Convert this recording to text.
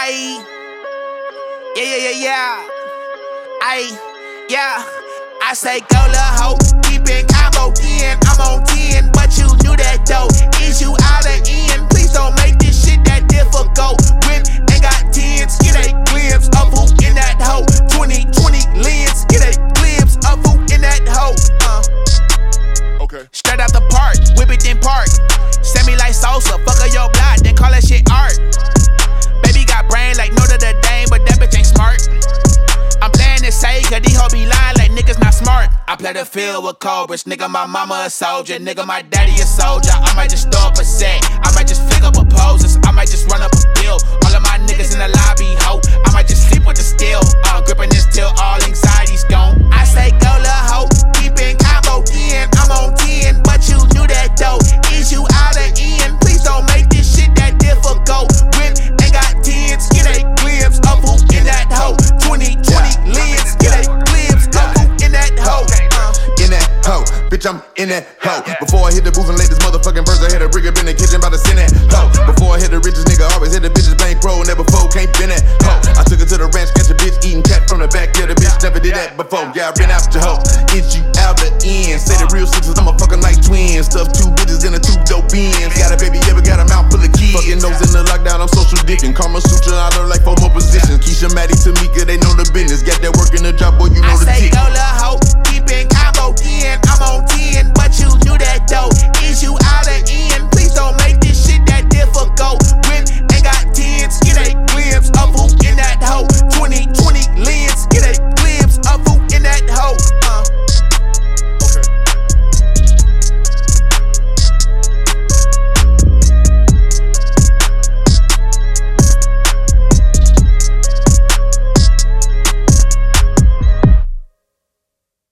I say go lil' hoe, keep it combo in. I'm on 10, but you knew that though. Is you out of in? Please don't make this shit that difficult. Whip ain't got 10s, get a glimpse of who in that hoe. 20 lens, get a glimpse of who in that hoe. Okay. Straight out the park, whip it then park. Send me like salsa, fuck up your block, then call that shit art. Baby got brain like Notre Dame, but that bitch ain't smart. I'm playing it safe, cause these hoes be lying like niggas not smart. I play the field with cobras, nigga, my mama a soldier, nigga, my daddy a soldier. I might just throw up a set, I might just flick up proposals, I might just run up a bill. All of my niggas in the lobby, ho, I might just sleep with the steel. Gripping this till all anxiety's gone. I say go lil' hoe, keep it combo in. I'm on 10, but you knew that though. Is you out of in? Please don't make this shit that difficult. Whip ain't got 10s, get a glimpse of who in that hoe. 20 lens, get a glimpse of who in that hoe. In that hoe, bitch, I'm in that hoe. Before I hit the booth and lay this motherfucking verse, I had a rig up in the kitchen about to send that hoe. Before I hit the richest nigga, always hit the bitches bankroll. Never fold, can't been that hoe. I took her to the ranch, catch a bitch eating cat from the back. Yeah, the bitch never did that before. Yeah, I been out your hoe. Is you out the end? Say the real sisters, I'm a fucking like twins. Stuff 2 bitches in a 2 dope bins. Got a baby, ever got a mouth full of kids. Fucking nose in the lockdown, I'm social dicking. Karma Sutra, I learned like 4 more positions. Keisha, Maddie, Tamika, they know the business. Got that work in the job, boy, you know the dick.